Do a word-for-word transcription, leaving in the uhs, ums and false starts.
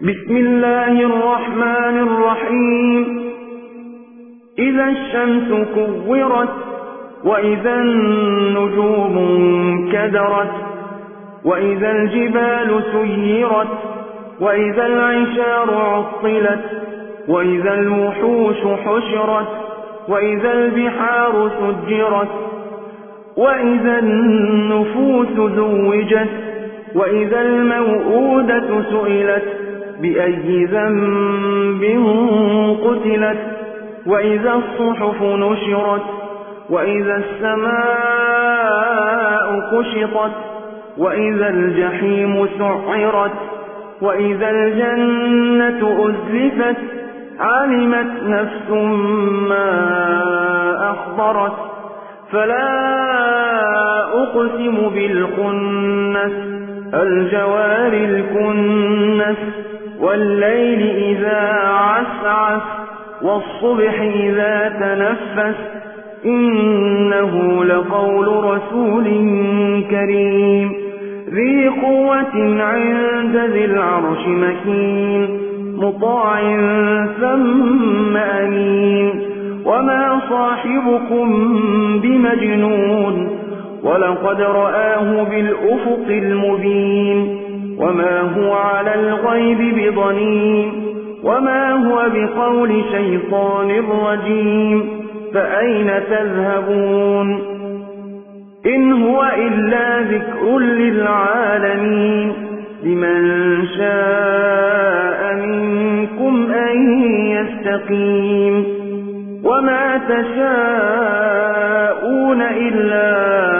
بسم الله الرحمن الرحيم إذا الشمس كورت وإذا النجوم انكدرت وإذا الجبال سيرت وإذا العشار عطلت وإذا الوحوش حشرت وإذا البحار سجرت وإذا النفوس زوجت وإذا الموءودة سئلت بأي ذنب قتلت وإذا الصحف نشرت وإذا السماء كشطت وإذا الجحيم سعرت وإذا الجنة أزلفت علمت نفس ما أحضرت فلا أقسم بالخنس الجوار الكنس والليل إذا عسعس والصبح إذا تنفس إنه لقول رسول كريم ذي قوة عند ذي العرش مكين مطاع ثم أمين وما صاحبكم بمجنون ولقد رآه بالأفق المبين وما هو على الغيب بضنين وما هو بقول شيطان رجيم فأين تذهبون إن هو إلا ذكر للعالمين لمن شاء منكم أن يستقيم وما تشاءون إلا